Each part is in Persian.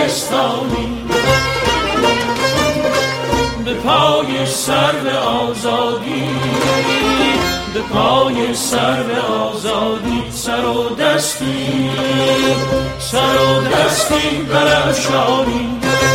بستانی، به پای سرو آزادی، به پای سرو آزادی سر و دستی، سر و دستی برافشانی.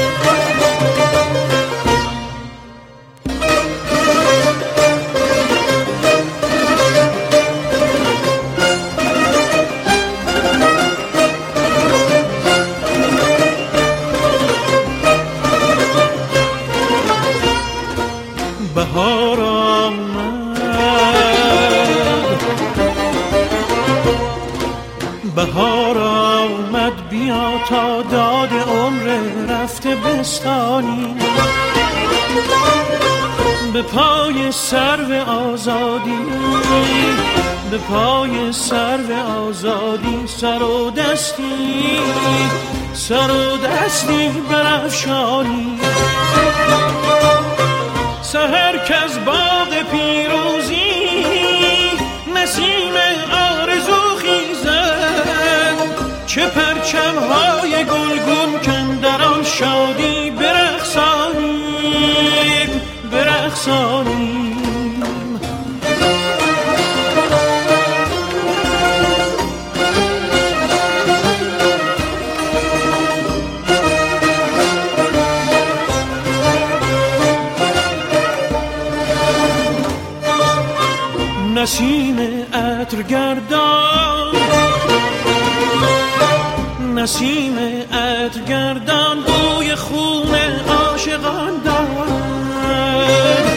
بهار آمد، بهار آمد، بیا تا داد عمر رفته بستانی، به پای سرو آزادی، به پای سرو آزادی سر و دستی، سر و دستی برافشانی. سحر کز باغ پیروزی نسیم آرزو خیزد، چه پرچم‌های گلگون کاندر آن شادی برقصانیم، برقصانیم. نسیم عطرگردان، نسیم عطرگردان بوی خون عاشقان دارد،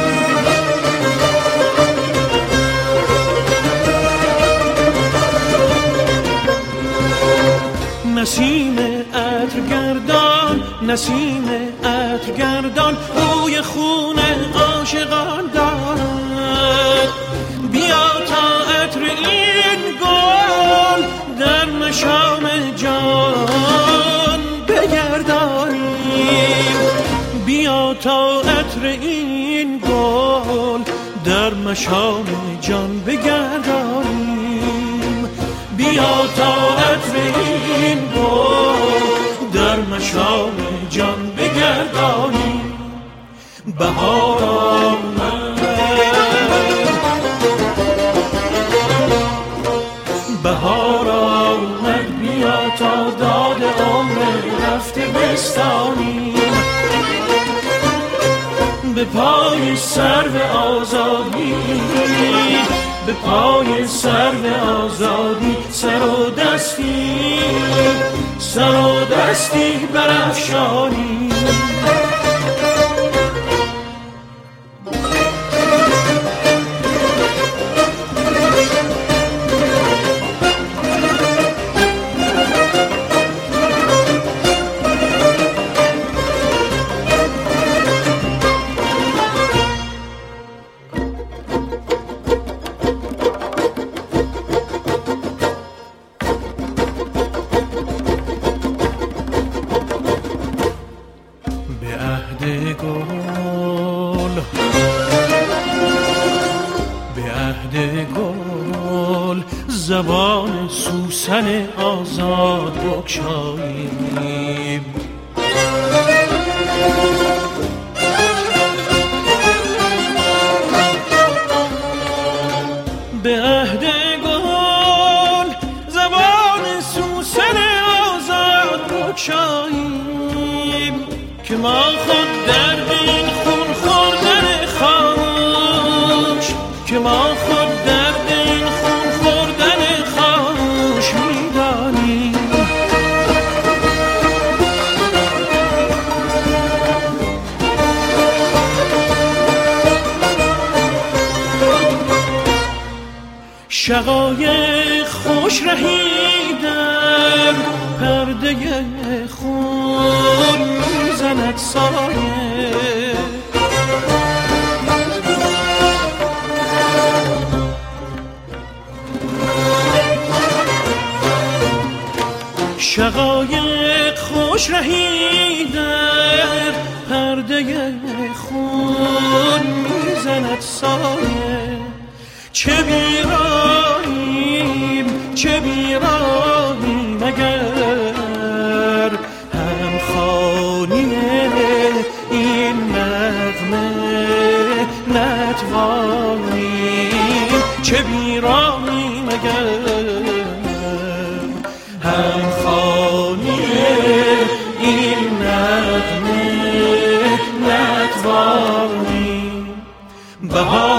نسیم عطرگردان، نسیم عطرگردان بوی خون عاشقان دارد. بیا تا عطر این گل در مشام جان بگردانیم، بیا تا عطر این گل در مشام جان بگردانیم، بیا تا عطر این گل در مشام جان بگردانیم. بهار آمد، بهار آمد، بیا تا داد عمر رفته بستانیم، به پای سرو آزادی، به پای سرو آزادی سر و دستی، سر و دستی برافشانیم. زبان سوسن آزاد بگشاییم، به عهد گل زبان سوسن آزاد بگشاییم، که ما خود در این خون خوردن خاموش، که ما خود در این خون خوردن خاموش میدانیم. شقایق خوش رهیدن، پرده خون میزند سایه، شقایق خوش رهیدن، پرده خون میزند سایه. چه بیراییم، چه بیراییم اگر هم بهار